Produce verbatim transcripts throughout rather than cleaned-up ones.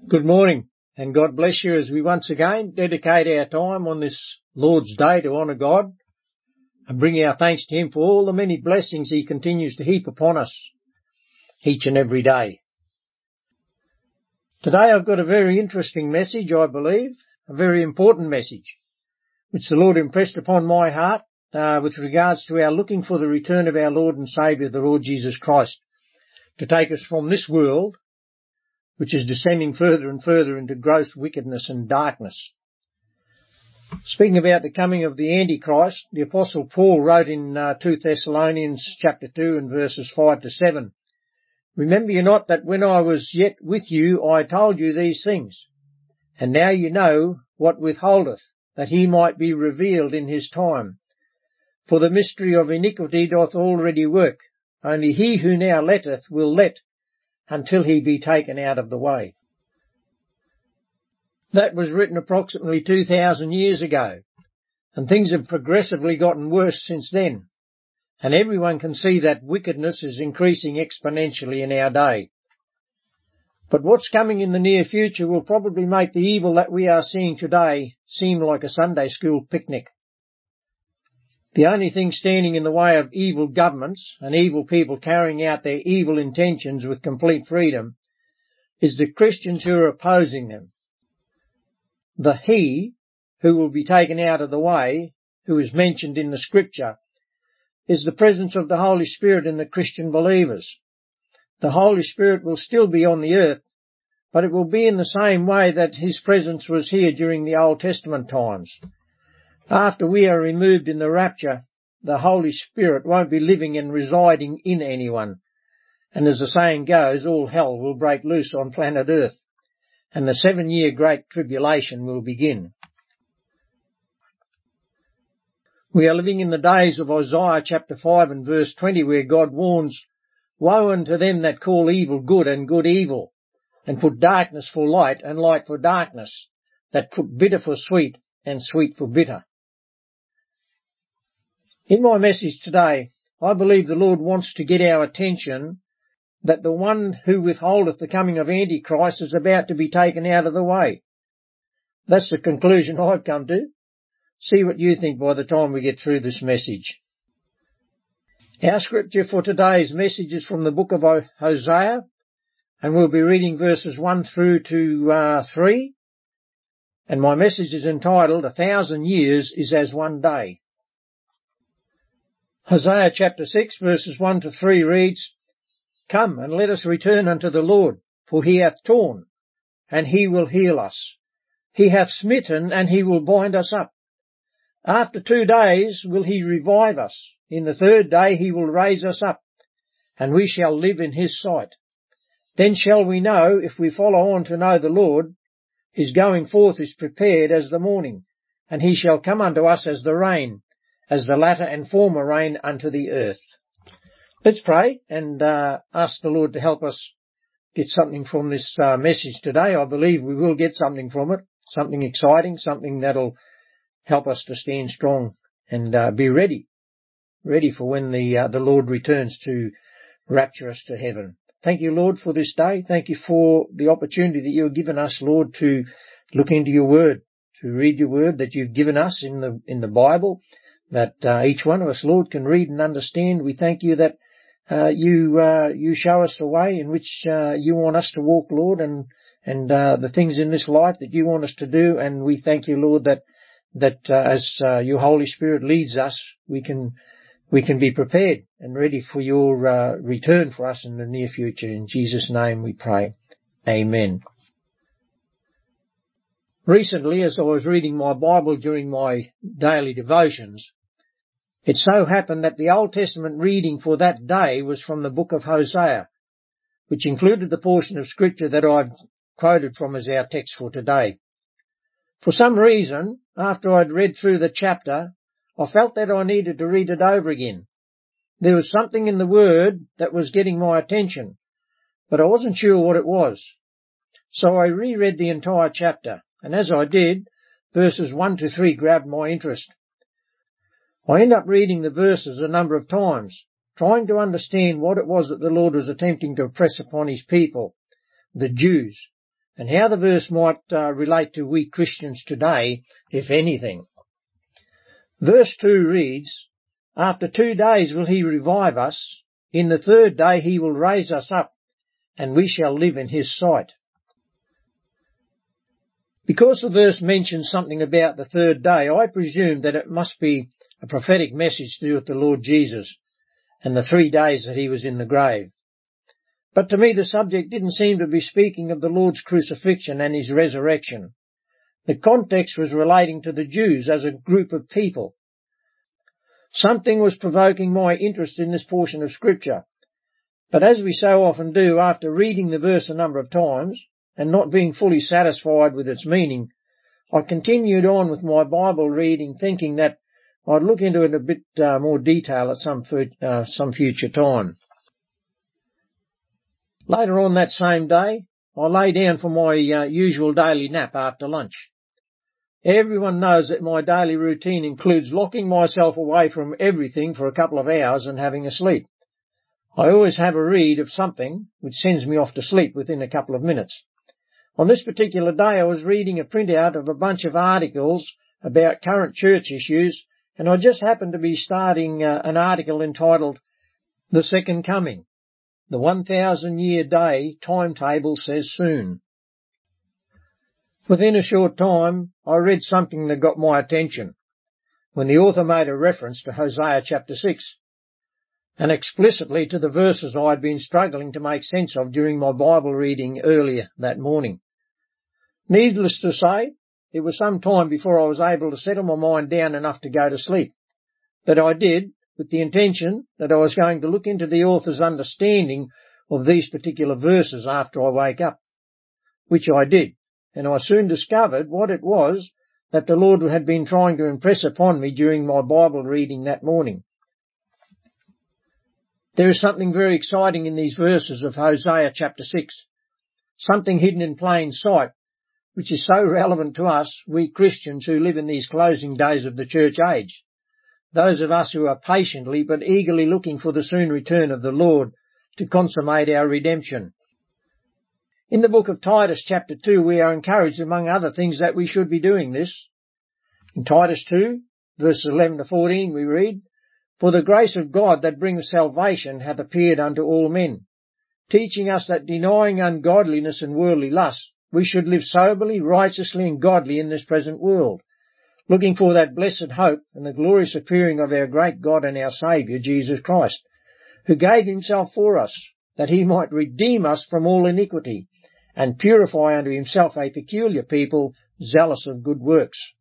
Good morning, and God bless you as we once again dedicate our time on this Lord's Day to honour God and bring our thanks to Him for all the many blessings He continues to heap upon us each and every day. Today I've got a very interesting message, I believe, a very important message, which the Lord impressed upon my heart uh, with regards to our looking for the return of our Lord and Saviour, the Lord Jesus Christ, to take us from this world, which is descending further and further into gross wickedness and darkness. Speaking about the coming of the Antichrist, the Apostle Paul wrote in uh, Second Thessalonians chapter two and verses five to seven, "Remember you not that when I was yet with you I told you these things, and now you know what withholdeth, that he might be revealed in his time. For the mystery of iniquity doth already work, only he who now letteth will let, until he be taken out of the way." That was written approximately two thousand years ago, and things have progressively gotten worse since then, and everyone can see that wickedness is increasing exponentially in our day. But what's coming in the near future will probably make the evil that we are seeing today seem like a Sunday school picnic. The only thing standing in the way of evil governments and evil people carrying out their evil intentions with complete freedom is the Christians who are opposing them. The He who will be taken out of the way, who is mentioned in the Scripture, is the presence of the Holy Spirit in the Christian believers. The Holy Spirit will still be on the earth, but it will be in the same way that His presence was here during the Old Testament times. After we are removed in the rapture, the Holy Spirit won't be living and residing in anyone. And as the saying goes, all hell will break loose on planet Earth, and the seven-year Great Tribulation will begin. We are living in the days of Isaiah chapter five and verse twenty, where God warns, "Woe unto them that call evil good and good evil, and put darkness for light and light for darkness, that put bitter for sweet and sweet for bitter." In my message today, I believe the Lord wants to get our attention that the one who withholdeth the coming of Antichrist is about to be taken out of the way. That's the conclusion I've come to. See what you think by the time we get through this message. Our scripture for today's message is from the book of Hosea, and we'll be reading verses one through to uh, three. And my message is entitled, "A Thousand Years is as One Day." Hosea chapter six verses one to three reads, "Come and let us return unto the Lord, for he hath torn, and he will heal us. He hath smitten, and he will bind us up. After two days will he revive us. In the third day he will raise us up, and we shall live in his sight. Then shall we know, if we follow on to know the Lord, his going forth is prepared as the morning, and he shall come unto us as the rain, as the latter and former rain unto the earth." Let's pray and uh, ask the Lord to help us get something from this uh, message today. I believe we will get something from it, something exciting, something that'll help us to stand strong and uh, be ready, ready for when the uh, the Lord returns to rapture us to heaven. Thank you, Lord, for this day. Thank you for the opportunity that you have given us, Lord, to look into your word, to read your word that you've given us in the in the Bible, that uh, each one of us, Lord, can read and understand. We thank you that uh, you uh, you show us the way in which uh, you want us to walk, Lord, and and uh, the things in this life that you want us to do. And we thank you, Lord, that that uh, as uh, your Holy Spirit leads us, we can we can be prepared and ready for your uh, return for us in the near future. In Jesus' name we pray. Amen. Recently, as I was reading my Bible during my daily devotions, it so happened that the Old Testament reading for that day was from the book of Hosea, which included the portion of Scripture that I've quoted from as our text for today. For some reason, after I'd read through the chapter, I felt that I needed to read it over again. There was something in the word that was getting my attention, but I wasn't sure what it was. So I reread the entire chapter, and as I did, verses one to three grabbed my interest. I ended up reading the verses a number of times, trying to understand what it was that the Lord was attempting to impress upon his people, the Jews, and how the verse might uh, relate to we Christians today, if anything. Verse two reads, "After two days will he revive us, in the third day he will raise us up, and we shall live in his sight." Because the verse mentions something about the third day, I presume that it must be a prophetic message to do with the Lord Jesus and the three days that he was in the grave. But to me the subject didn't seem to be speaking of the Lord's crucifixion and his resurrection. The context was relating to the Jews as a group of people. Something was provoking my interest in this portion of Scripture. But as we so often do after reading the verse a number of times and not being fully satisfied with its meaning, I continued on with my Bible reading, thinking that I'd look into it in a bit uh, more detail at some, uh, some future time. Later on that same day, I lay down for my uh, usual daily nap after lunch. Everyone knows that my daily routine includes locking myself away from everything for a couple of hours and having a sleep. I always have a read of something which sends me off to sleep within a couple of minutes. On this particular day I was reading a printout of a bunch of articles about current church issues, and I just happened to be starting uh, an article entitled "The Second Coming. The one thousand year day timetable says soon." Within a short time, I read something that got my attention when the author made a reference to Hosea chapter six, and explicitly to the verses I had been struggling to make sense of during my Bible reading earlier that morning. Needless to say, it was some time before I was able to settle my mind down enough to go to sleep. But I did, with the intention that I was going to look into the author's understanding of these particular verses after I wake up, which I did, and I soon discovered what it was that the Lord had been trying to impress upon me during my Bible reading that morning. There is something very exciting in these verses of Hosea chapter six, something hidden in plain sight, which is so relevant to us, we Christians who live in these closing days of the church age, those of us who are patiently but eagerly looking for the soon return of the Lord to consummate our redemption. In the book of Titus chapter two, we are encouraged, among other things, that we should be doing this. In Titus two, verses eleven to fourteen, we read, "For the grace of God that bringeth salvation hath appeared unto all men, teaching us that denying ungodliness and worldly lust, we should live soberly, righteously, and godly in this present world, looking for that blessed hope and the glorious appearing of our great God and our Saviour, Jesus Christ, who gave himself for us, that he might redeem us from all iniquity, and purify unto himself a peculiar people, zealous of good works."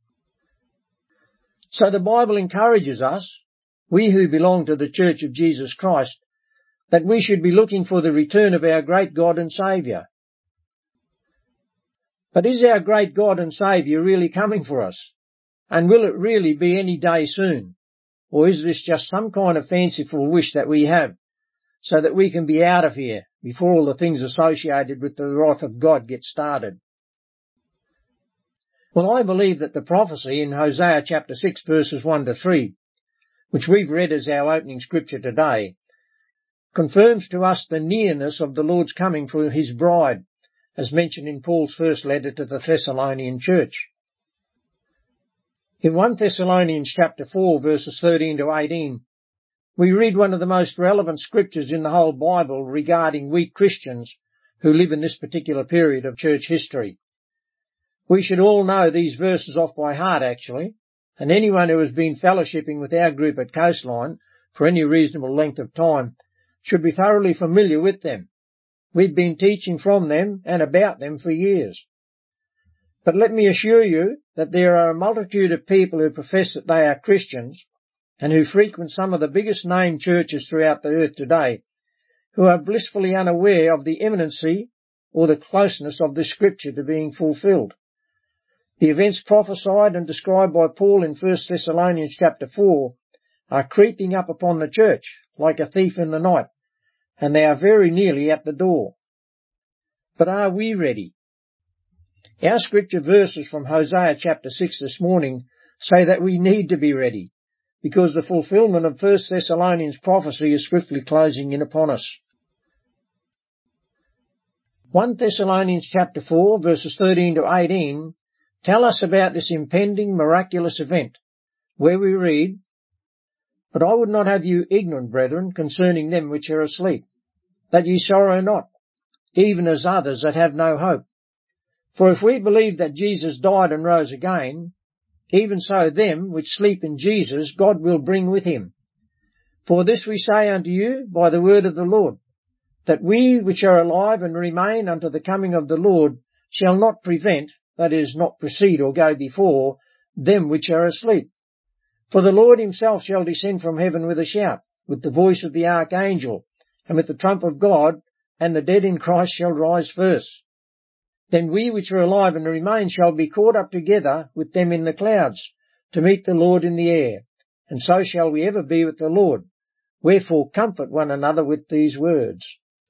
So the Bible encourages us, we who belong to the Church of Jesus Christ, that we should be looking for the return of our great God and Saviour. But is our great God and Saviour really coming for us? And will it really be any day soon? Or is this just some kind of fanciful wish that we have, so that we can be out of here before all the things associated with the wrath of God get started? Well, I believe that the prophecy in Hosea chapter six verses one to three, which we've read as our opening scripture today, confirms to us the nearness of the Lord's coming for his bride, as mentioned in Paul's first letter to the Thessalonian church. In First Thessalonians chapter four verses thirteen to eighteen, we read one of the most relevant scriptures in the whole Bible regarding we Christians who live in this particular period of church history. We should all know these verses off by heart, actually, and anyone who has been fellowshipping with our group at Coastline for any reasonable length of time should be thoroughly familiar with them. We've been teaching from them and about them for years. But let me assure you that there are a multitude of people who profess that they are Christians and who frequent some of the biggest named churches throughout the earth today, who are blissfully unaware of the imminency or the closeness of this scripture to being fulfilled. The events prophesied and described by Paul in First Thessalonians chapter four are creeping up upon the church like a thief in the night, and they are very nearly at the door. But are we ready? Our scripture verses from Hosea chapter six this morning say that we need to be ready, because the fulfillment of First Thessalonians prophecy is swiftly closing in upon us. First Thessalonians chapter four, verses thirteen to eighteen, tell us about this impending miraculous event, where we read, "But I would not have you ignorant, brethren, concerning them which are asleep, that ye sorrow not, even as others that have no hope. For if we believe that Jesus died and rose again, even so them which sleep in Jesus God will bring with him. For this we say unto you by the word of the Lord, that we which are alive and remain unto the coming of the Lord shall not prevent," that is, not precede or go before, "them which are asleep. For the Lord himself shall descend from heaven with a shout, with the voice of the archangel, and with the trump of God, and the dead in Christ shall rise first. Then we which are alive and remain shall be caught up together with them in the clouds, to meet the Lord in the air, and so shall we ever be with the Lord. Wherefore comfort one another with these words."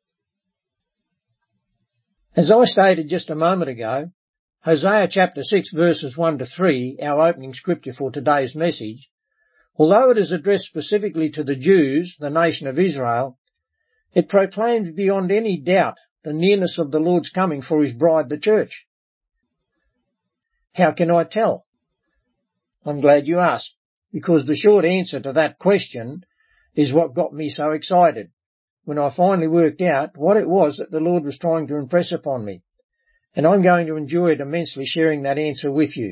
As I stated just a moment ago, Hosea chapter six verses one to three, our opening scripture for today's message, although it is addressed specifically to the Jews, the nation of Israel, it proclaims beyond any doubt the nearness of the Lord's coming for his bride, the church. How can I tell? I'm glad you asked, because the short answer to that question is what got me so excited when I finally worked out what it was that the Lord was trying to impress upon me. And I'm going to enjoy it immensely sharing that answer with you.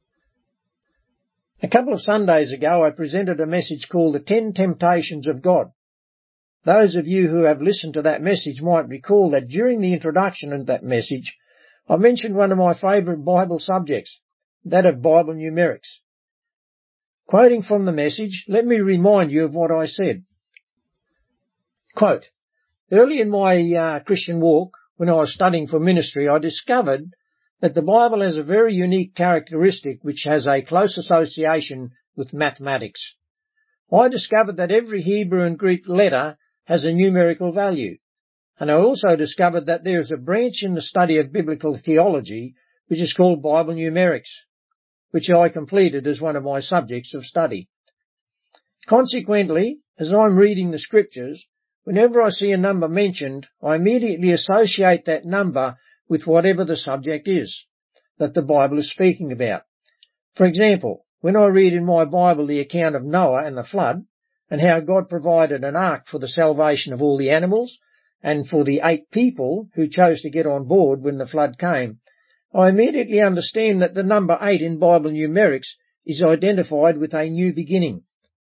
A couple of Sundays ago I presented a message called The Ten Temptations of God. Those of you who have listened to that message might recall that during the introduction of that message I mentioned one of my favourite Bible subjects, that of Bible numerics. Quoting from the message, let me remind you of what I said. Quote, "Early in my uh, Christian walk, when I was studying for ministry, I discovered that the Bible has a very unique characteristic which has a close association with mathematics. I discovered that every Hebrew and Greek letter has a numerical value, and I also discovered that there is a branch in the study of biblical theology which is called Bible numerics, which I completed as one of my subjects of study. Consequently, as I'm reading the scriptures, whenever I see a number mentioned, I immediately associate that number with whatever the subject is that the Bible is speaking about. For example, when I read in my Bible the account of Noah and the flood, and how God provided an ark for the salvation of all the animals, and for the eight people who chose to get on board when the flood came, I immediately understand that the number eight in Bible numerics is identified with a new beginning.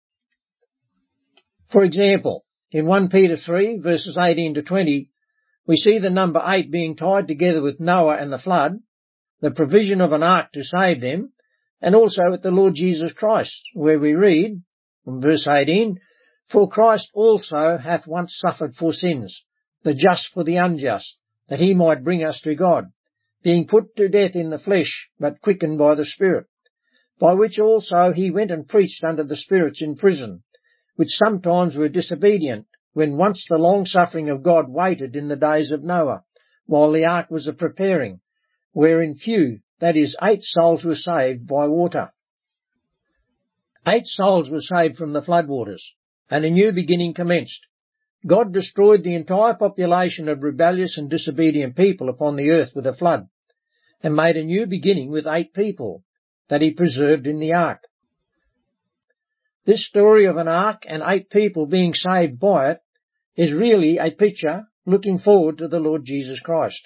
For example, in First Peter three, verses eighteen to twenty, we see the number eight being tied together with Noah and the flood, the provision of an ark to save them, and also with the Lord Jesus Christ, where we read, from verse eighteen, "For Christ also hath once suffered for sins, the just for the unjust, that he might bring us to God, being put to death in the flesh, but quickened by the Spirit, by which also he went and preached unto the spirits in prison, which sometimes were disobedient, when once the long-suffering of God waited in the days of Noah, while the ark was a-preparing, wherein few, that is, eight souls were saved by water." Eight souls were saved from the floodwaters, and a new beginning commenced. God destroyed the entire population of rebellious and disobedient people upon the earth with a flood, and made a new beginning with eight people that he preserved in the ark. This story of an ark and eight people being saved by it is really a picture looking forward to the Lord Jesus Christ.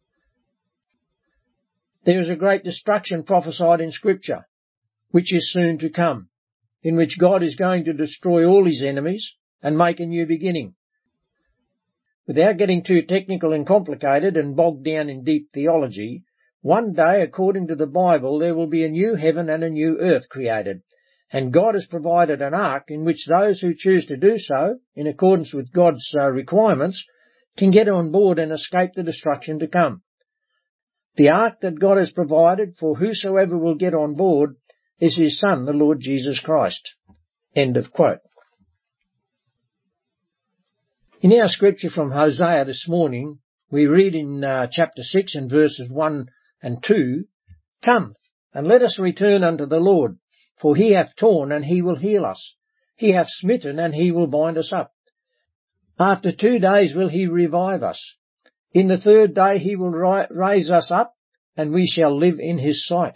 There is a great destruction prophesied in Scripture, which is soon to come, in which God is going to destroy all his enemies and make a new beginning. Without getting too technical and complicated and bogged down in deep theology, one day, according to the Bible, there will be a new heaven and a new earth created, and God has provided an ark in which those who choose to do so, in accordance with God's uh, requirements, can get on board and escape the destruction to come. The ark that God has provided for whosoever will get on board is his Son, the Lord Jesus Christ. End of quote. In our scripture from Hosea this morning, we read in uh, chapter six and verses one and two, "Come, and let us return unto the Lord, for he hath torn, and he will heal us. He hath smitten, and he will bind us up. After two days will he revive us. In the third day he will ri- raise us up, and we shall live in his sight.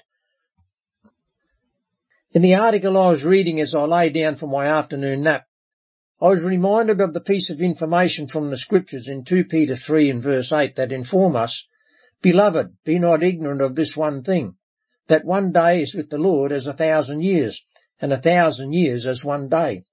In the article I was reading as I lay down for my afternoon nap, I was reminded of the piece of information from the Scriptures in two Peter three and verse eight that inform us, "Beloved, be not ignorant of this one thing, that one day is with the Lord as a thousand years, and a thousand years as one day."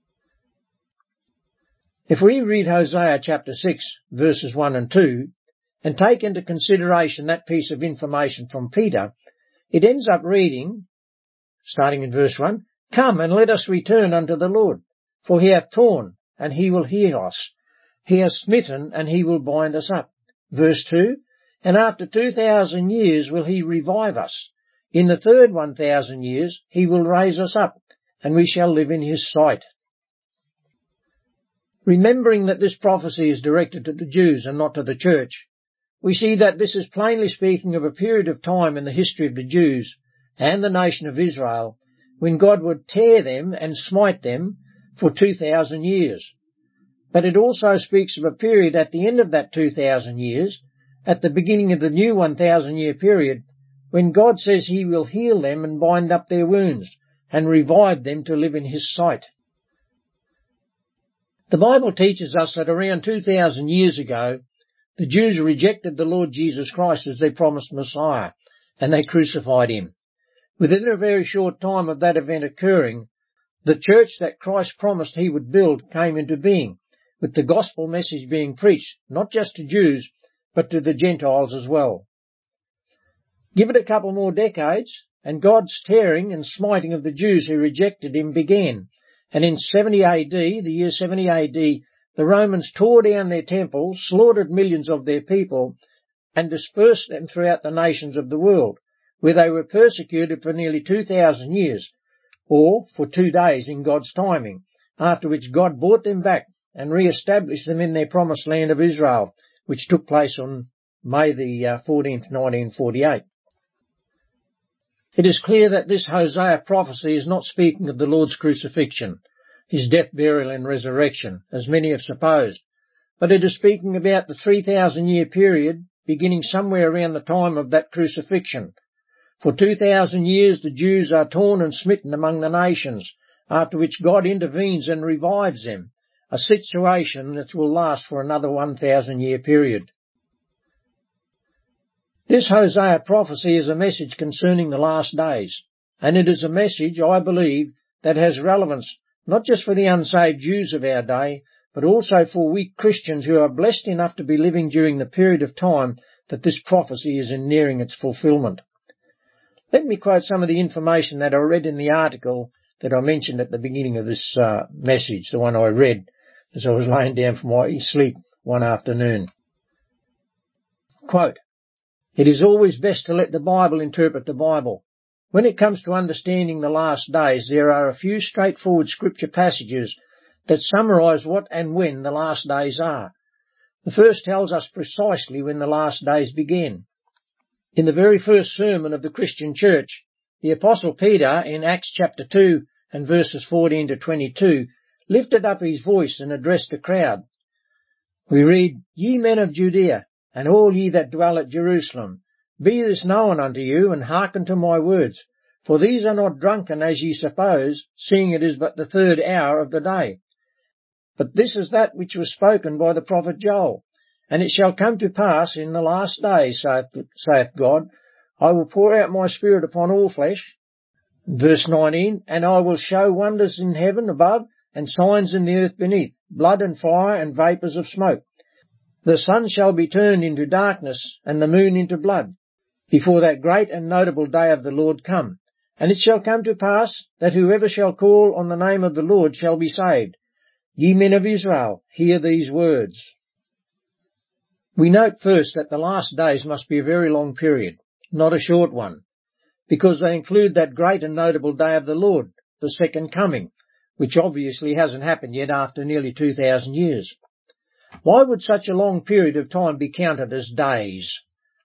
If we read Hosea chapter six, verses one and two, and take into consideration that piece of information from Peter, it ends up reading, starting in verse one, "Come and let us return unto the Lord, for he hath torn, and he will heal us. He has smitten, and he will bind us up." Verse two, "And after two thousand years will he revive us. In the third one thousand years he will raise us up, and we shall live in his sight." Remembering that this prophecy is directed to the Jews and not to the church, we see that this is plainly speaking of a period of time in the history of the Jews and the nation of Israel when God would tear them and smite them for two thousand years. But it also speaks of a period at the end of that two thousand years, at the beginning of the new one thousand year period, when God says he will heal them and bind up their wounds and revive them to live in his sight. The Bible teaches us that around two thousand years ago, the Jews rejected the Lord Jesus Christ as their promised Messiah, and they crucified him. Within a very short time of that event occurring, the church that Christ promised he would build came into being, with the gospel message being preached, not just to Jews, but to the Gentiles as well. Give it a couple more decades, and God's tearing and smiting of the Jews who rejected him began. And in seventy A D, the year seventy A D, the Romans tore down their temples, slaughtered millions of their people, and dispersed them throughout the nations of the world, where they were persecuted for nearly two thousand years, or for two days in God's timing, after which God brought them back and re-established them in their promised land of Israel, which took place on May the fourteenth, nineteen forty-eight. It is clear that this Hosea prophecy is not speaking of the Lord's crucifixion, his death, burial and resurrection, as many have supposed, but it is speaking about the three thousand year period beginning somewhere around the time of that crucifixion. For two thousand years the Jews are torn and smitten among the nations, after which God intervenes and revives them, a situation that will last for another one thousand year period. This Hosea prophecy is a message concerning the last days, and it is a message, I believe, that has relevance not just for the unsaved Jews of our day, but also for we Christians who are blessed enough to be living during the period of time that this prophecy is nearing its fulfillment. Let me quote some of the information that I read in the article that I mentioned at the beginning of this uh, message, the one I read as I was laying down for my sleep one afternoon. Quote, "It is always best to let the Bible interpret the Bible. When it comes to understanding the last days, there are a few straightforward scripture passages that summarize what and when the last days are. The first tells us precisely when the last days begin. In the very first sermon of the Christian church, the Apostle Peter in Acts chapter two and verses fourteen to twenty-two lifted up his voice and addressed the crowd. We read, "Ye men of Judea, and all ye that dwell at Jerusalem, be this known unto you, and hearken to my words. For these are not drunken as ye suppose, seeing it is but the third hour of the day. But this is that which was spoken by the prophet Joel. And it shall come to pass in the last days, saith, saith God, I will pour out my Spirit upon all flesh." Verse nineteen, "And I will show wonders in heaven above, and signs in the earth beneath, blood and fire and vapours of smoke. The sun shall be turned into darkness, and the moon into blood, before that great and notable day of the Lord come. And it shall come to pass that whoever shall call on the name of the Lord shall be saved. Ye men of Israel, hear these words." We note first that the last days must be a very long period, not a short one, because they include that great and notable day of the Lord, the second coming, which obviously hasn't happened yet after nearly two thousand years. Why would such a long period of time be counted as days?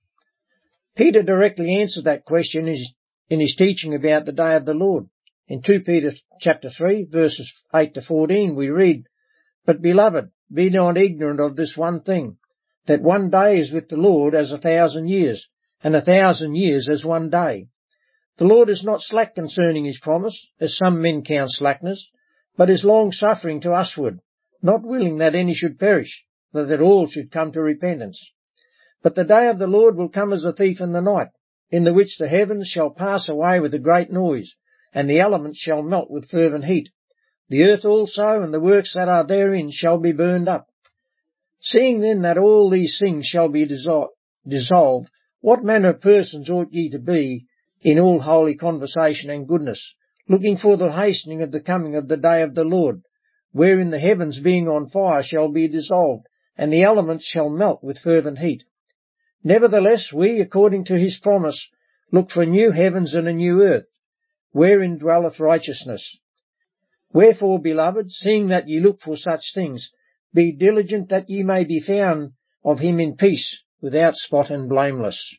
Peter directly answered that question in his teaching about the day of the Lord. In two Peter chapter three, verses eight to fourteen, we read, "But beloved, be not ignorant of this one thing, that one day is with the Lord as a thousand years, and a thousand years as one day. The Lord is not slack concerning his promise, as some men count slackness, but is long-suffering to usward, not willing that any should perish, but that all should come to repentance. But the day of the Lord will come as a thief in the night, in the which the heavens shall pass away with a great noise, and the elements shall melt with fervent heat. The earth also and the works that are therein shall be burned up. Seeing then that all these things shall be dissolved, what manner of persons ought ye to be in all holy conversation and goodness, looking for the hastening of the coming of the day of the Lord, wherein the heavens being on fire shall be dissolved, and the elements shall melt with fervent heat? Nevertheless, we, according to his promise, look for new heavens and a new earth, wherein dwelleth righteousness. Wherefore, beloved, seeing that ye look for such things, be diligent that ye may be found of him in peace, without spot and blameless.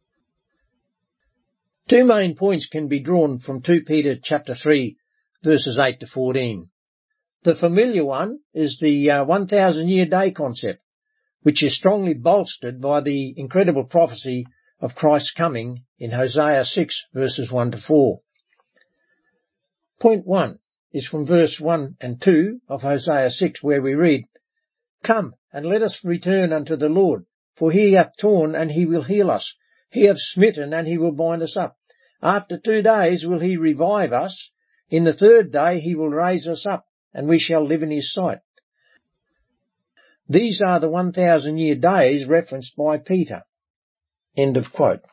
Two main points can be drawn from Second Peter chapter three, verses eight to fourteen. The familiar one is the uh, one thousand year day concept, which is strongly bolstered by the incredible prophecy of Christ's coming in Hosea six, verses one to four. Point one is from verse one and two of Hosea six, where we read, "Come, and let us return unto the Lord, for he hath torn, and he will heal us. He hath smitten, and he will bind us up. After two days will he revive us. In the third day he will raise us up, and we shall live in his sight." These are the one thousand year days referenced by Peter. End of quote.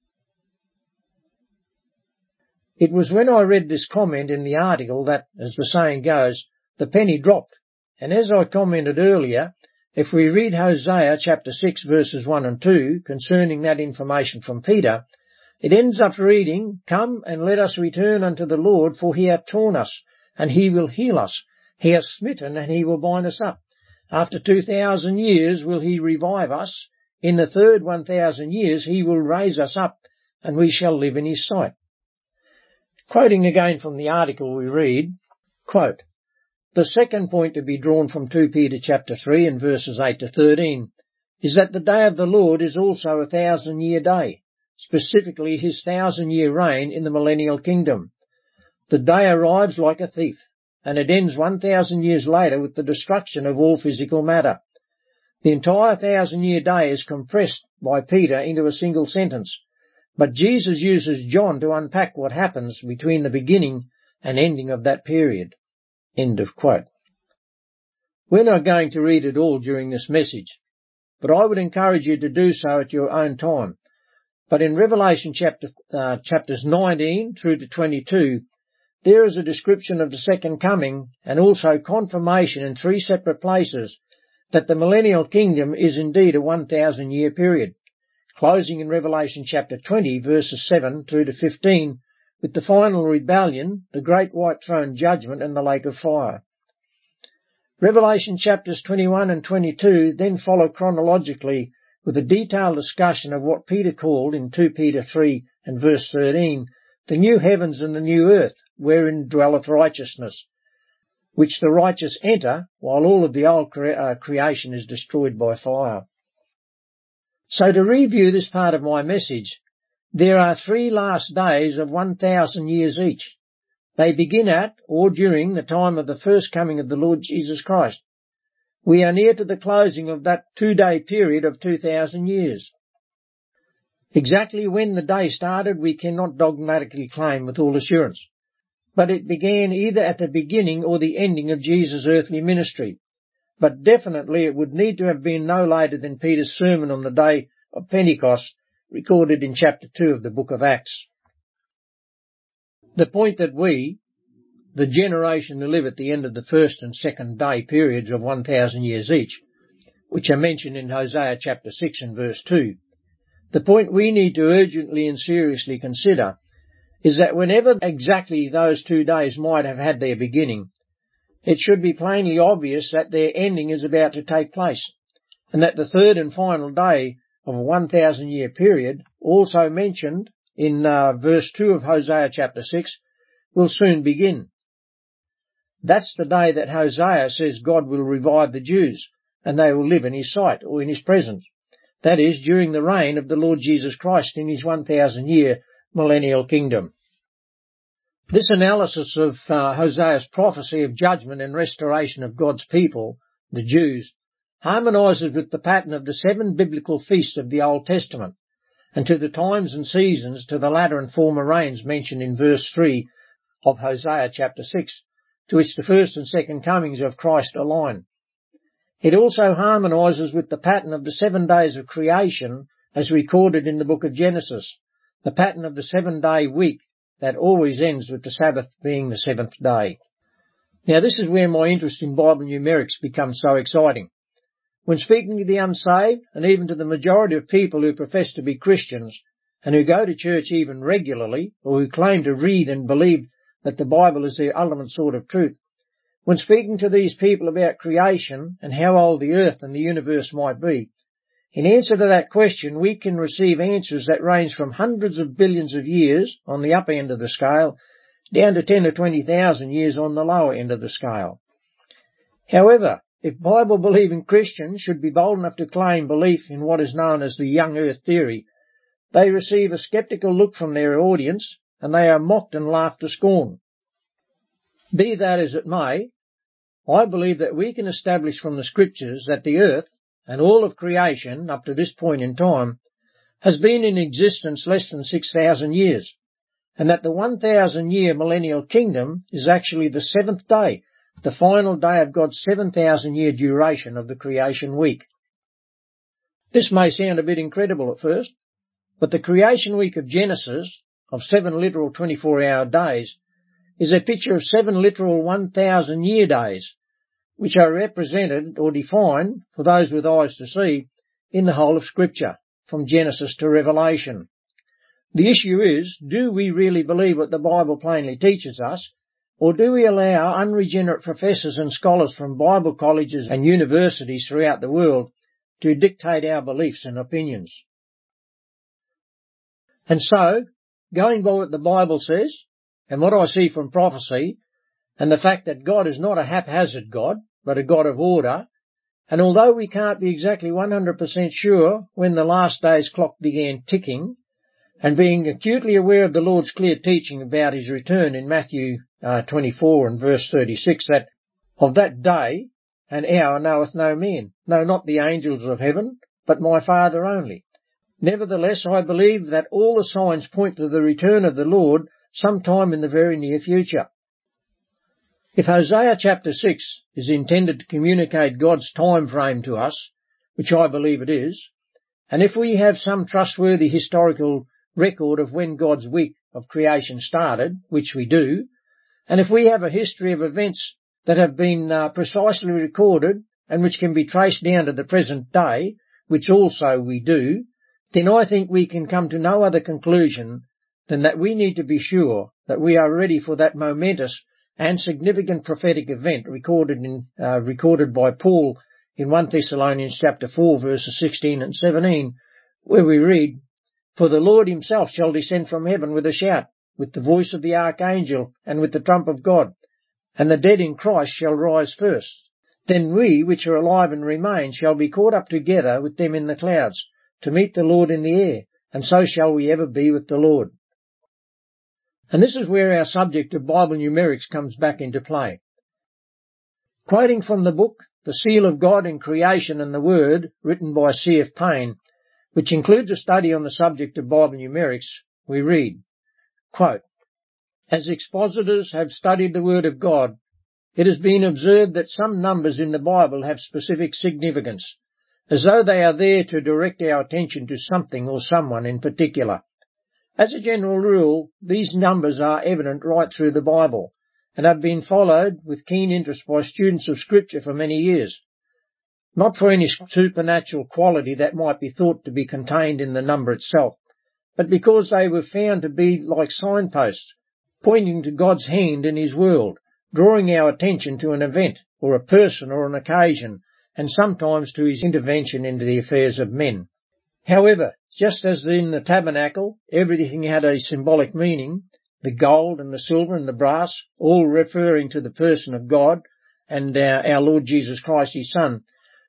It was when I read this comment in the article that, as the saying goes, the penny dropped. And as I commented earlier, if we read Hosea chapter six verses one and two concerning that information from Peter, it ends up reading, "Come and let us return unto the Lord, for he hath torn us, and he will heal us. He hath smitten, and he will bind us up. After two thousand years will he revive us. In the third one thousand years he will raise us up, and we shall live in his sight." Quoting again from the article, we read, quote, "The second point to be drawn from Second Peter chapter three and verses eight to thirteen is that the day of the Lord is also a thousand year day, specifically his thousand year reign in the millennial kingdom. The day arrives like a thief, and it ends one thousand years later with the destruction of all physical matter. The entire thousand year day is compressed by Peter into a single sentence, but Jesus uses John to unpack what happens between the beginning and ending of that period." End of quote. We're not going to read it all during this message, but I would encourage you to do so at your own time. But in Revelation chapter, uh, chapters nineteen through to twenty-two, there is a description of the second coming and also confirmation in three separate places that the millennial kingdom is indeed a one thousand year period, closing in Revelation chapter twenty verses seven through to fifteen with the final rebellion, the great white throne judgment and the lake of fire. Revelation chapters twenty-one and twenty-two then follow chronologically with a detailed discussion of what Peter called in Second Peter three and verse thirteen, the new heavens and the new earth, wherein dwelleth righteousness, which the righteous enter, while all of the old cre- uh, creation is destroyed by fire. So to review this part of my message, there are three last days of one thousand years each. They begin at or during the time of the first coming of the Lord Jesus Christ. We are near to the closing of that two-day period of two thousand years. Exactly when the day started we cannot dogmatically claim with all assurance, but it began either at the beginning or the ending of Jesus' earthly ministry. But definitely it would need to have been no later than Peter's sermon on the day of Pentecost, recorded in chapter two of the book of Acts. The point that we, the generation who live at the end of the first and second day periods of one thousand years each, which are mentioned in Hosea chapter six and verse two, the point we need to urgently and seriously consider is that whenever exactly those two days might have had their beginning, it should be plainly obvious that their ending is about to take place, and that the third and final day of a one thousand year period, also mentioned in uh, verse two of Hosea chapter six, will soon begin. That's the day that Hosea says God will revive the Jews, and they will live in his sight, or in his presence. That is, during the reign of the Lord Jesus Christ in his one thousand year millennial kingdom. This analysis of uh, Hosea's prophecy of judgment and restoration of God's people, the Jews, harmonises with the pattern of the seven biblical feasts of the Old Testament, and to the times and seasons to the latter and former rains mentioned in verse three of Hosea chapter six, to which the first and second comings of Christ align. It also harmonises with the pattern of the seven days of creation as recorded in the book of Genesis, the pattern of the seven-day week that always ends with the Sabbath being the seventh day. Now this is where my interest in Bible numerics becomes so exciting. When speaking to the unsaved, and even to the majority of people who profess to be Christians, and who go to church even regularly, or who claim to read and believe that the Bible is their ultimate sort of truth, when speaking to these people about creation and how old the earth and the universe might be, in answer to that question we can receive answers that range from hundreds of billions of years on the upper end of the scale down to ten or twenty thousand years on the lower end of the scale. However, if Bible-believing Christians should be bold enough to claim belief in what is known as the young earth theory, they receive a sceptical look from their audience, and they are mocked and laughed to scorn. Be that as it may, I believe that we can establish from the Scriptures that the earth, and all of creation up to this point in time, has been in existence less than six thousand years, and that the one thousand year millennial kingdom is actually the seventh day, the final day of God's seven thousand year duration of the creation week. This may sound a bit incredible at first, but the creation week of Genesis, of seven literal twenty-four hour days, is a picture of seven literal one thousand year days, which are represented or defined, for those with eyes to see, in the whole of Scripture, from Genesis to Revelation. The issue is, do we really believe what the Bible plainly teaches us, or do we allow unregenerate professors and scholars from Bible colleges and universities throughout the world to dictate our beliefs and opinions? And so, going by what the Bible says, and what I see from prophecy, and the fact that God is not a haphazard God, but a God of order, and although we can't be exactly one hundred percent sure when the last day's clock began ticking, and being acutely aware of the Lord's clear teaching about his return in Matthew uh, twenty-four and verse thirty-six, that of that day and hour knoweth no man, no, not the angels of heaven, but my Father only. Nevertheless, I believe that all the signs point to the return of the Lord sometime in the very near future. If Hosea chapter six is intended to communicate God's time frame to us, which I believe it is, and if we have some trustworthy historical record of when God's week of creation started, which we do, and if we have a history of events that have been uh, precisely recorded and which can be traced down to the present day, which also we do, then I think we can come to no other conclusion than that we need to be sure that we are ready for that momentous and significant prophetic event recorded in uh, recorded by Paul in First Thessalonians chapter four verses sixteen and seventeen, where we read, "For the Lord himself shall descend from heaven with a shout, with the voice of the archangel, and with the trump of God, and the dead in Christ shall rise first. Then we, which are alive and remain, shall be caught up together with them in the clouds, to meet the Lord in the air, and so shall we ever be with the Lord." And this is where our subject of Bible numerics comes back into play. Quoting from the book, The Seal of God in Creation and the Word, written by C F Payne, which includes a study on the subject of Bible numerics, we read, quote, "As expositors have studied the Word of God, it has been observed that some numbers in the Bible have specific significance, as though they are there to direct our attention to something or someone in particular. As a general rule, these numbers are evident right through the Bible, and have been followed with keen interest by students of Scripture for many years, not for any supernatural quality that might be thought to be contained in the number itself, but because they were found to be like signposts, pointing to God's hand in his world, drawing our attention to an event, or a person, or an occasion, and sometimes to his intervention into the affairs of men. However, just as in the tabernacle, everything had a symbolic meaning, the gold and the silver and the brass, all referring to the person of God and our, our Lord Jesus Christ, his Son,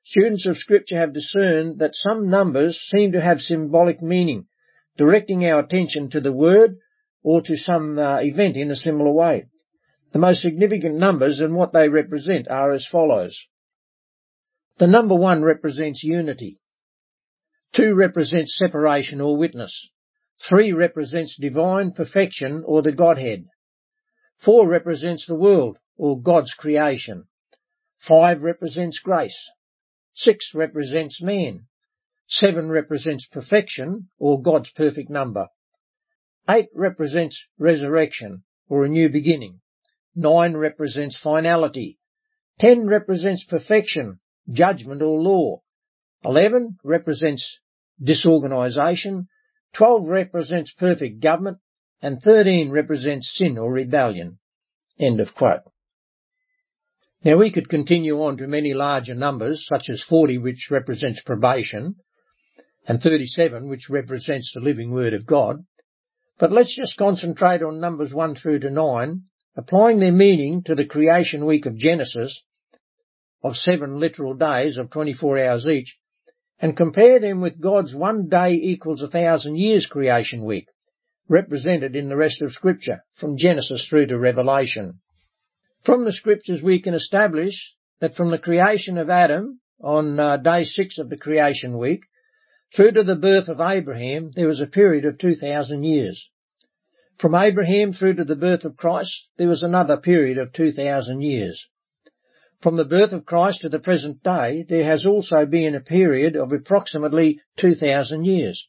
students of Scripture have discerned that some numbers seem to have symbolic meaning, directing our attention to the word or to some uh, event in a similar way. The most significant numbers and what they represent are as follows. The number one represents unity. Two represents separation or witness. Three represents divine perfection or the Godhead. Four represents the world or God's creation. Five represents grace. Six represents man. Seven represents perfection or God's perfect number. Eight represents resurrection or a new beginning. Nine represents finality. Ten represents perfection, judgment or law. Eleven represents disorganisation. Twelve represents perfect government. And thirteen represents sin or rebellion. End of quote. Now we could continue on to many larger numbers, such as forty, which represents probation, and thirty-seven, which represents the living Word of God. But let's just concentrate on numbers one through to nine, applying their meaning to the creation week of Genesis, of seven literal days of twenty-four hours each, and compare them with God's one day equals a thousand years creation week, represented in the rest of Scripture, from Genesis through to Revelation. From the Scriptures we can establish that from the creation of Adam on uh, day six of the creation week through to the birth of Abraham there was a period of two thousand years. From Abraham through to the birth of Christ there was another period of two thousand years. From the birth of Christ to the present day there has also been a period of approximately two thousand years.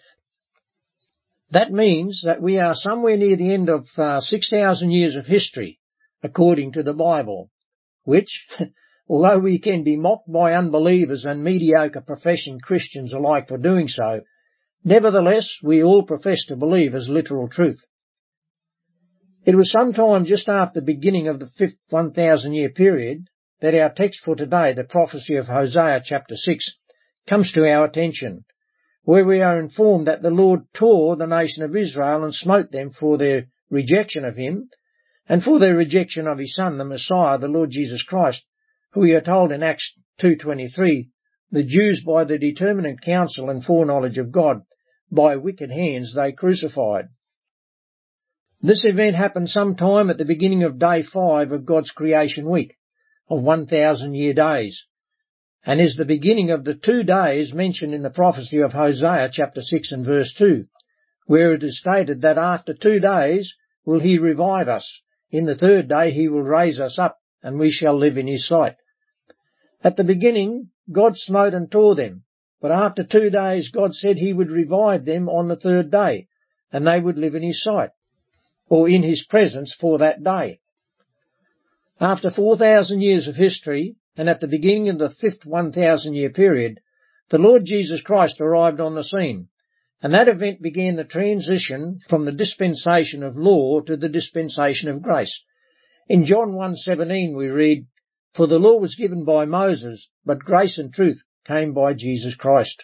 That means that we are somewhere near the end of uh, six thousand years of history, according to the Bible, which, although we can be mocked by unbelievers and mediocre professing Christians alike for doing so, nevertheless we all profess to believe as literal truth. It was sometime just after the beginning of the fifth one thousand year period that our text for today, the prophecy of Hosea chapter six, comes to our attention, where we are informed that the Lord tore the nation of Israel and smote them for their rejection of him, and for their rejection of his Son, the Messiah, the Lord Jesus Christ, who we are told in Acts two twenty-three, the Jews by the determinate counsel and foreknowledge of God, by wicked hands they crucified. This event happened sometime at the beginning of day five of God's creation week, of one thousand year days, and is the beginning of the two days mentioned in the prophecy of Hosea chapter six and verse two, where it is stated that after two days will he revive us. In the third day he will raise us up, and we shall live in his sight. At the beginning, God smote and tore them, but after two days God said he would revive them on the third day, and they would live in his sight, or in his presence for that day. After four thousand years of history, and at the beginning of the fifth one thousand year period, the Lord Jesus Christ arrived on the scene. And that event began the transition from the dispensation of law to the dispensation of grace. In John one seventeen we read, "For the law was given by Moses, but grace and truth came by Jesus Christ."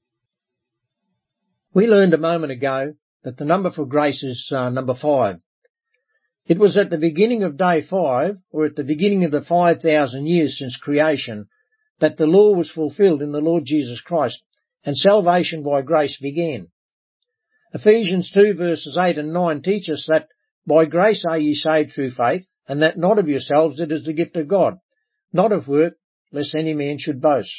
We learned a moment ago that the number for grace is uh, number five. It was at the beginning of day five, or at the beginning of the five thousand years since creation, that the law was fulfilled in the Lord Jesus Christ, and salvation by grace began. Ephesians two verses eight and nine teach us that by grace are ye saved through faith, and that not of yourselves, it is the gift of God, not of work, lest any man should boast.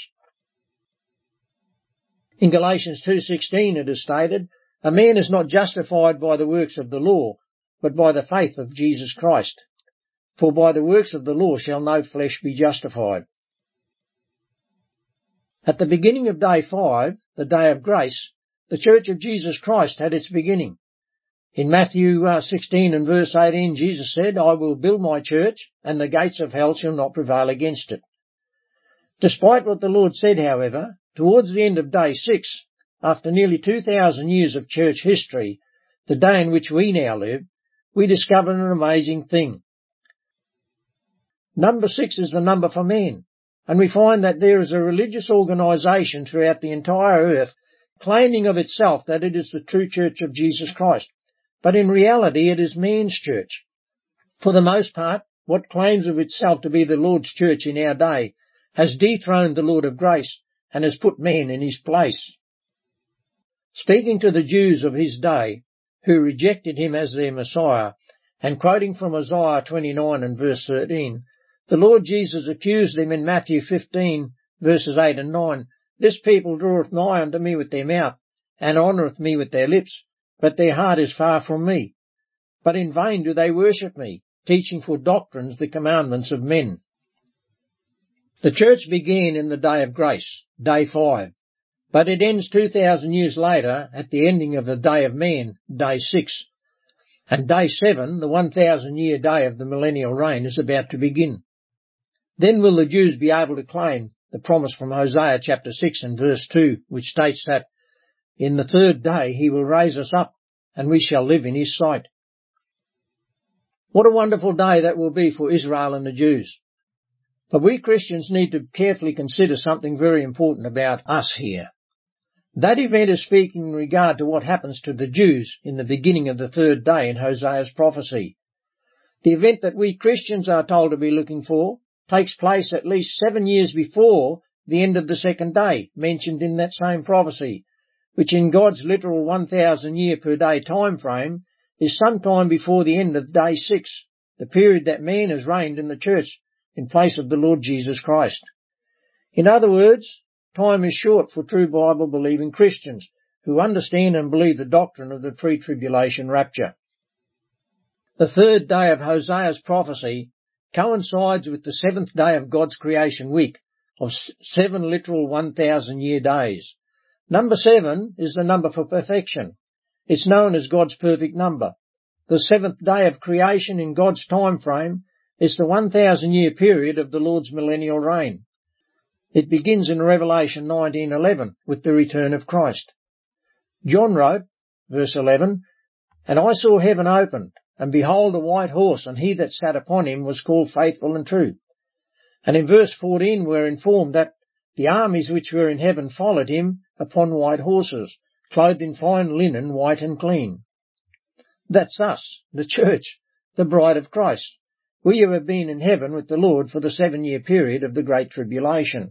In Galatians two sixteen it is stated, a man is not justified by the works of the law, but by the faith of Jesus Christ. For by the works of the law shall no flesh be justified. At the beginning of day five, the day of grace, the Church of Jesus Christ had its beginning. In Matthew uh, sixteen and verse eighteen, Jesus said, I will build my church, and the gates of hell shall not prevail against it. Despite what the Lord said, however, towards the end of day six, after nearly two thousand years of church history, the day in which we now live, we discovered an amazing thing. Number six is the number for man. And we find that there is a religious organisation throughout the entire earth claiming of itself that it is the true church of Jesus Christ. But in reality it is man's church. For the most part, what claims of itself to be the Lord's church in our day has dethroned the Lord of grace and has put man in his place. Speaking to the Jews of his day, who rejected him as their Messiah, and quoting from Isaiah twenty-nine and verse thirteen, the Lord Jesus accused them in Matthew fifteen, verses eight and nine, "This people draweth nigh unto me with their mouth, and honoureth me with their lips, but their heart is far from me. But in vain do they worship me, teaching for doctrines the commandments of men." The church began in the day of grace, day five, but it ends two thousand years later at the ending of the day of man, day six. And day seven, the one thousand year day of the millennial reign, is about to begin. Then will the Jews be able to claim the promise from Hosea chapter six and verse two, which states that in the third day he will raise us up, and we shall live in his sight. What a wonderful day that will be for Israel and the Jews. But we Christians need to carefully consider something very important about us here. That event is speaking in regard to what happens to the Jews in the beginning of the third day in Hosea's prophecy. The event that we Christians are told to be looking for takes place at least seven years before the end of the second day, mentioned in that same prophecy, which in God's literal one thousand year per day time frame is sometime before the end of day six, the period that man has reigned in the church in place of the Lord Jesus Christ. In other words, time is short for true Bible-believing Christians who understand and believe the doctrine of the pre-tribulation rapture. The third day of Hosea's prophecy coincides with the seventh day of God's creation week of seven literal one thousand year days. Number seven is the number for perfection. It's known as God's perfect number. The seventh day of creation in God's time frame is the one thousand year period of the Lord's millennial reign. It begins in Revelation nineteen eleven with the return of Christ. John wrote, verse eleven, "And I saw heaven opened, and behold a white horse, and he that sat upon him was called Faithful and True." And in verse fourteen we're informed that the armies which were in heaven followed him upon white horses, clothed in fine linen, white and clean. That's us, the church, the bride of Christ. We who have been in heaven with the Lord for the seven-year period of the Great Tribulation.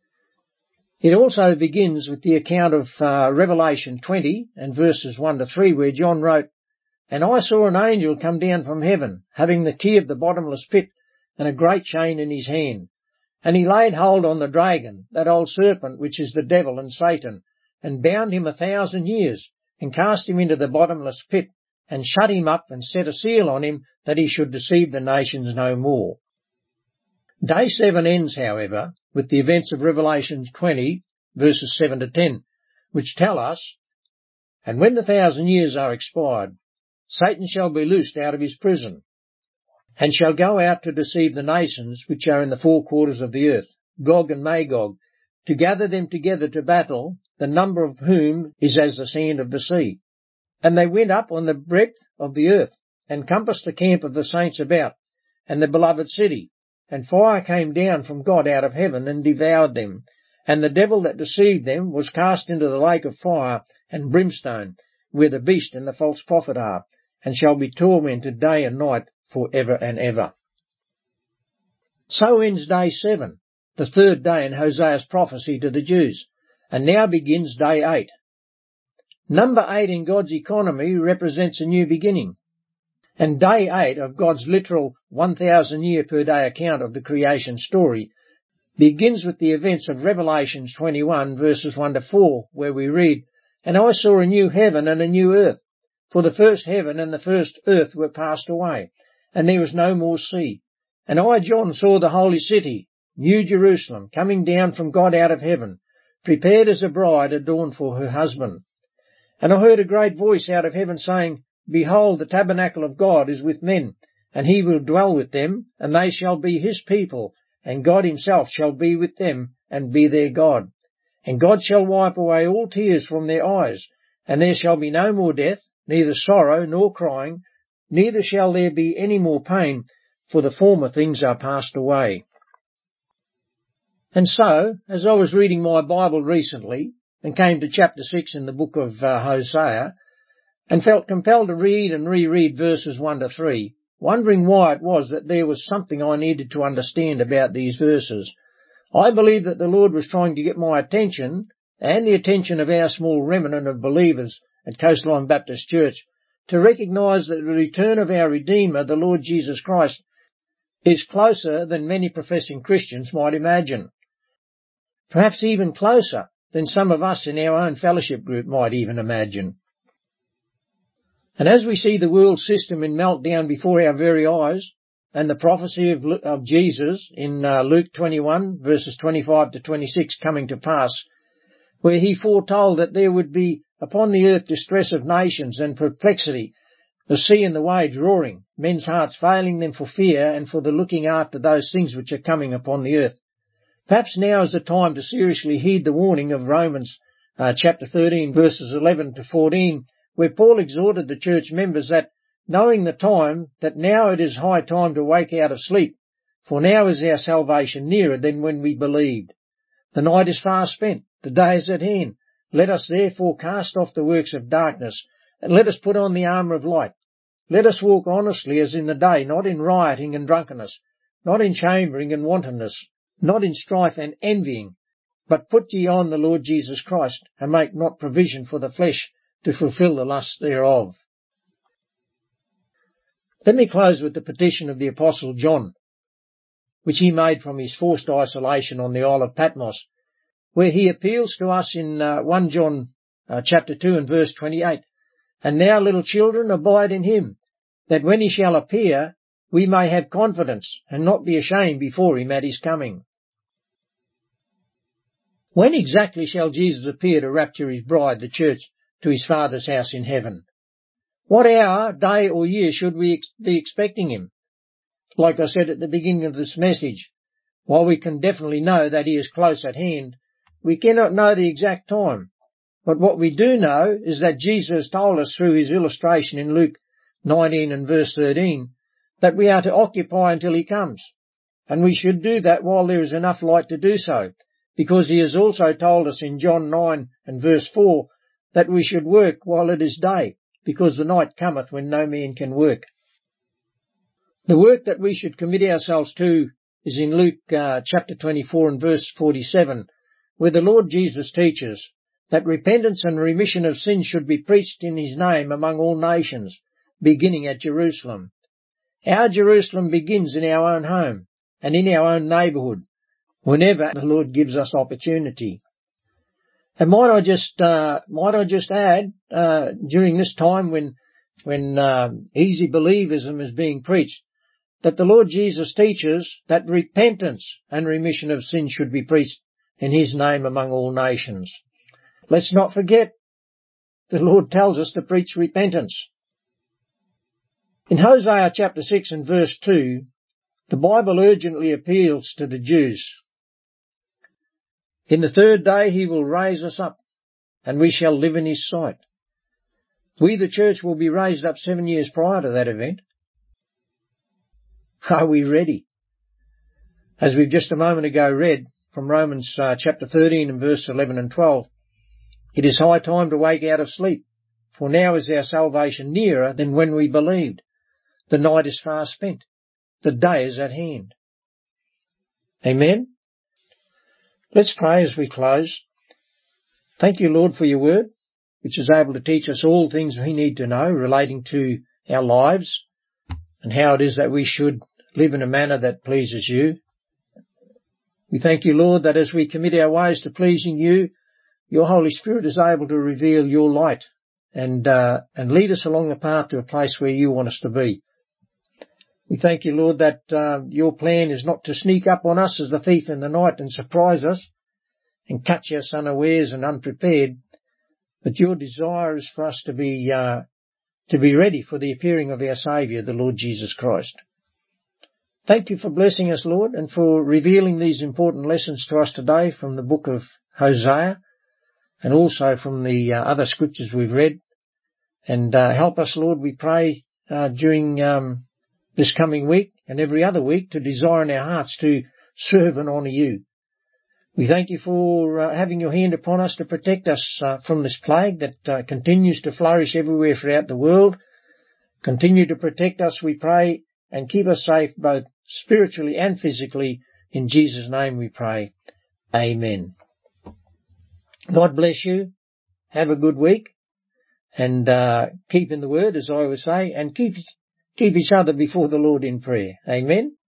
It also begins with the account of uh, Revelation twenty and verses one to three, where John wrote, "And I saw an angel come down from heaven, having the key of the bottomless pit and a great chain in his hand. And he laid hold on the dragon, that old serpent which is the devil and Satan, and bound him a thousand years, and cast him into the bottomless pit, and shut him up, and set a seal on him, that he should deceive the nations no more." Day seven ends, however, with the events of Revelation twenty, verses seven to ten, which tell us, "And when the thousand years are expired, Satan shall be loosed out of his prison, and shall go out to deceive the nations which are in the four quarters of the earth, Gog and Magog, to gather them together to battle, the number of whom is as the sand of the sea. And they went up on the breadth of the earth, and compassed the camp of the saints about, and the beloved city. And fire came down from God out of heaven, and devoured them. And the devil that deceived them was cast into the lake of fire and brimstone, where the beast and the false prophet are, and shall be tormented day and night for ever and ever." So ends day seven, the third day in Hosea's prophecy to the Jews, and now begins day eight. Number eight in God's economy represents a new beginning, and day eight of God's literal one thousand year per day account of the creation story begins with the events of Revelation twenty-one verses one to four, where we read, "And I saw a new heaven and a new earth, for the first heaven and the first earth were passed away, and there was no more sea. And I, John, saw the holy city, New Jerusalem, coming down from God out of heaven, prepared as a bride adorned for her husband. And I heard a great voice out of heaven saying, Behold, the tabernacle of God is with men, and he will dwell with them, and they shall be his people, and God himself shall be with them, and be their God. And God shall wipe away all tears from their eyes, and there shall be no more death, neither sorrow nor crying, neither shall there be any more pain, for the former things are passed away." And so, as I was reading my Bible recently, and came to chapter six in the book of uh, Hosea, and felt compelled to read and reread verses one to three, wondering why it was that there was something I needed to understand about these verses, I believe that the Lord was trying to get my attention and the attention of our small remnant of believers at Coastline Baptist Church to recognise that the return of our Redeemer, the Lord Jesus Christ, is closer than many professing Christians might imagine. Perhaps even closer than some of us in our own fellowship group might even imagine. And as we see the world system in meltdown before our very eyes, and the prophecy of, of Jesus in uh, Luke twenty-one, verses twenty-five to twenty-six coming to pass, where he foretold that there would be upon the earth distress of nations and perplexity, the sea and the waves roaring, men's hearts failing them for fear and for the looking after those things which are coming upon the earth. Perhaps now is the time to seriously heed the warning of Romans uh, chapter thirteen, verses eleven to fourteen, where Paul exhorted the church members that, knowing the time, that now it is high time to wake out of sleep, for now is our salvation nearer than when we believed. The night is far spent, the day is at hand. Let us therefore cast off the works of darkness, and let us put on the armour of light. Let us walk honestly as in the day, not in rioting and drunkenness, not in chambering and wantonness, not in strife and envying, but put ye on the Lord Jesus Christ, and make not provision for the flesh to fulfil the lusts thereof. Let me close with the petition of the Apostle John, which he made from his forced isolation on the Isle of Patmos, where he appeals to us in uh, First John uh, chapter two and verse twenty-eight. And now, little children, abide in him, that when he shall appear, we may have confidence and not be ashamed before him at his coming. When exactly shall Jesus appear to rapture his bride, the church, to his Father's house in heaven? What hour, day or year should we ex- be expecting him? Like I said at the beginning of this message, while we can definitely know that he is close at hand, we cannot know the exact time. But what we do know is that Jesus told us through his illustration in Luke nineteen and verse thirteen that we are to occupy until he comes. And we should do that while there is enough light to do so, because he has also told us in John nine and verse four that we should work while it is day, because the night cometh when no man can work. The work that we should commit ourselves to is in Luke uh, chapter twenty-four and verse forty-seven, where the Lord Jesus teaches that repentance and remission of sins should be preached in his name among all nations, beginning at Jerusalem. Our Jerusalem begins in our own home and in our own neighbourhood, whenever the Lord gives us opportunity. And might I just, uh, might I just add, uh, during this time when, when, uh, easy believism is being preached, that the Lord Jesus teaches that repentance and remission of sin should be preached in his name among all nations. Let's not forget, the Lord tells us to preach repentance. In Hosea chapter six and verse two, the Bible urgently appeals to the Jews. In the third day he will raise us up, and we shall live in his sight. We, the church, will be raised up seven years prior to that event. Are we ready? As we've just a moment ago read from Romans uh, chapter thirteen and verse eleven and twelve, it is high time to wake out of sleep, for now is our salvation nearer than when we believed. The night is far spent, the day is at hand. Amen? Let's pray as we close. Thank you, Lord, for your word, which is able to teach us all things we need to know relating to our lives and how it is that we should live in a manner that pleases you. We thank you, Lord, that as we commit our ways to pleasing you, your Holy Spirit is able to reveal your light and uh, and lead us along the path to a place where you want us to be. We thank you, Lord, that uh, your plan is not to sneak up on us as the thief in the night and surprise us and catch us unawares and unprepared, but your desire is for us to be uh, to be ready for the appearing of our Saviour, the Lord Jesus Christ. Thank you for blessing us, Lord, and for revealing these important lessons to us today from the book of Hosea and also from the uh, other scriptures we've read. And uh, help us, Lord, we pray, uh, during um, this coming week and every other week to desire in our hearts to serve and honour you. We thank you for uh, having your hand upon us to protect us uh, from this plague that uh, continues to flourish everywhere throughout the world. Continue to protect us, we pray, and keep us safe both spiritually and physically. In Jesus' name we pray. Amen. God bless you. Have a good week. And uh, keep in the Word, as I always say, and keep keep each other before the Lord in prayer. Amen.